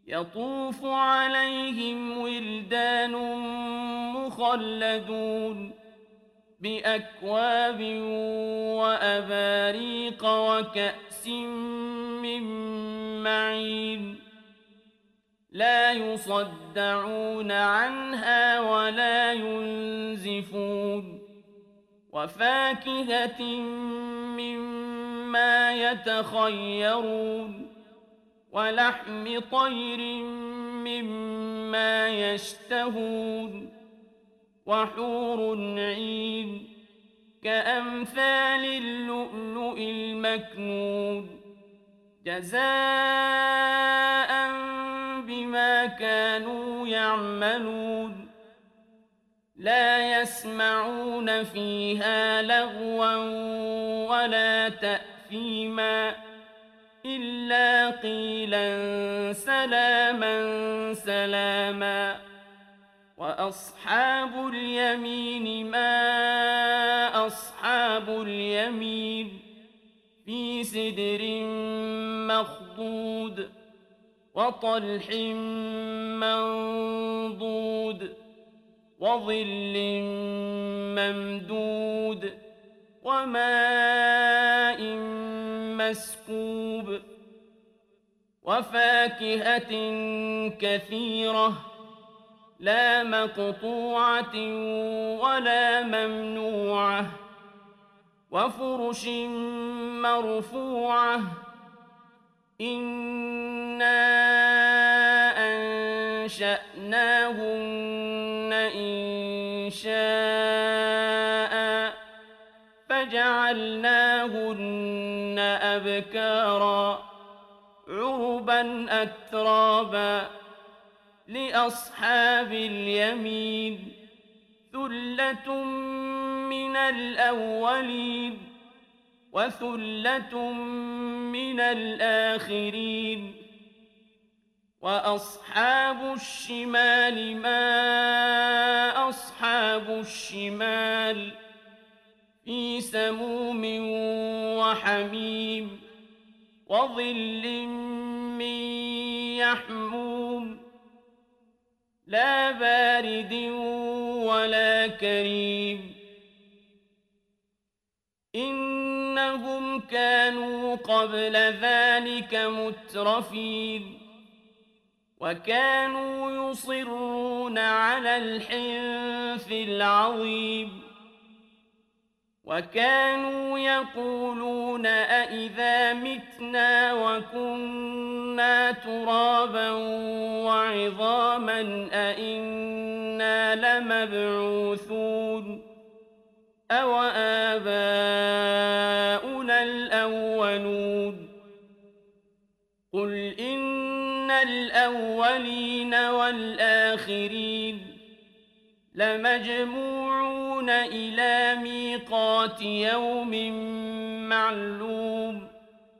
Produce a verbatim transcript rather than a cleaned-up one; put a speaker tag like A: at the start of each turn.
A: يطوف عليهم ولدان مخلدون بأكواب وأباريق وكأس من معين لا يصدعون عنها ولا ينزفون وفاكهة مما يتخيرون ولحم طير مما يشتهون وحور عين كأمثال اللؤلؤ المكنون جزاء بما كانوا يعملون لا يسمعون فيها لغوا ولا تأثيما إلا قيلا سلاما سلاما وأصحاب اليمين ما أصحاب اليمين في سدر مخضود وطلح منضود وظل ممدود وماء مسكوب وفاكهة كثيرة لا مقطوعة ولا ممنوعة وفرش مرفوعة إنا أنشأناهن إنشاء فجعلناهن أبكارا عربا أترابا لأصحاب اليمين ثلة من الأولين وثلة من الآخرين وأصحاب الشمال ما أصحاب الشمال في سموم وحميم وظل من يحموم لا بارد ولا كريم إنهم كانوا قبل ذلك مترفين وكانوا يصرون على الحنث العظيم وكانوا يقولون أإذا متنا وكنا ترابا وعظاما أإنا لمبعوثون أو آباؤنا الأولون قل إن الأولين والآخرين لمجموعون إلى ميقات يوم معلوم